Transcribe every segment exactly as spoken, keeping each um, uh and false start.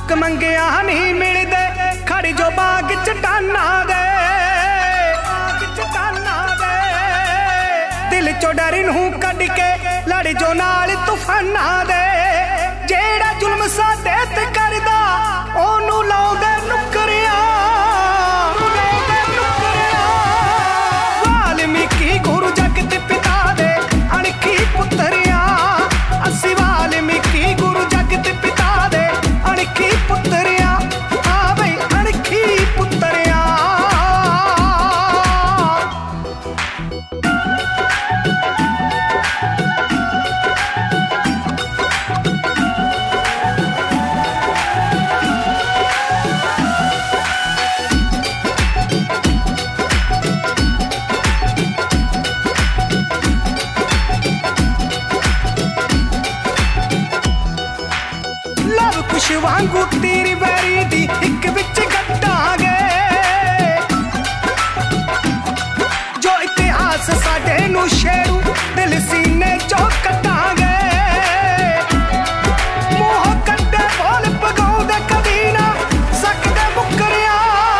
हक मंगिया नहीं मिलदे, खड़ी जो बाग चटाना दे, चटाना दे। दिल चो डर नूं कढ के लड़ जो नाल तूफाना दे, जेड़ा जुल्म साडे ते करदा ओनू लाउंदे नुकरिया, लाउंदे नुकरिया। वाल्मीकि गुरु जगत पिता दे अणखी पुत्रिया, असी वाल्मीकि गुरु जगत पिता दे अणखी पुत्रिया, हाँ भाई अणखी पुत्रिया। कुछ वांगू तेरी बैरी दी एक विच गड्डांगे, जो इतिहास साडे नू शेरू दिल सीने चो कटांगे। मोह कड्डे बोल पगाउंदे कदी ना सकदे मुकरिया,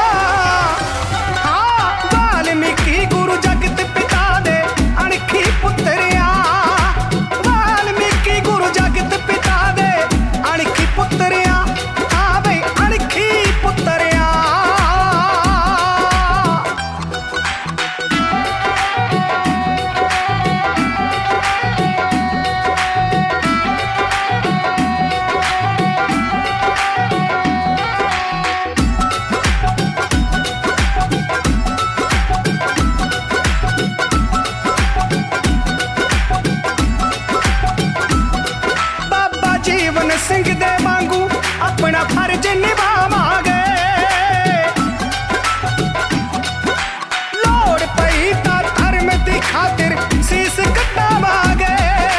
हाँ वाल्मीकि गुरु जगत पिता दे अणखी पुत्रिया, वाल्मीकि गुरु जगत पिता दे अणखी पुत्रिया, हाँ भाई अणखी पुत्रिया। बाबा जीवन सिंह दे वांगू अपना फर्ज निभावांगे, लोड़ पई तां धर्म दी खातिर सीस कटावांगे।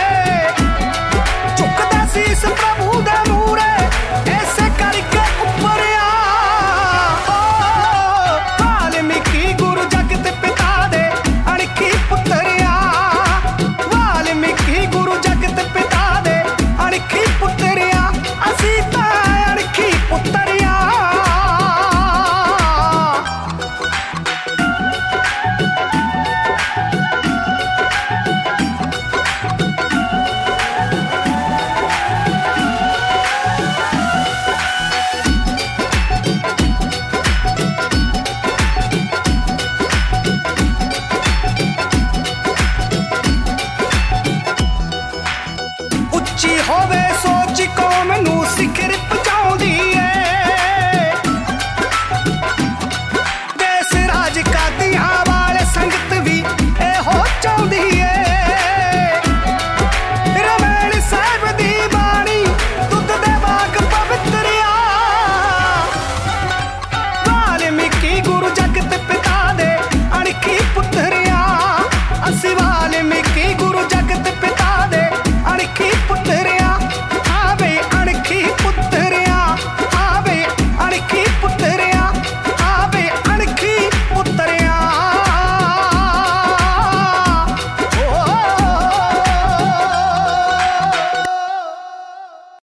झुकदा सीस प्रभु दे मूरे ऐसे करके उपरिया, ओ वाल्मीकि गुरु जगत पिता दे अणखी पुत्रिया, वाल्मीकि गुरु जगत पिता दे अणखी पुत्रिया, असी तां अणखी पुत्रिया। उच्ची होवे सोच कौम नू सिखर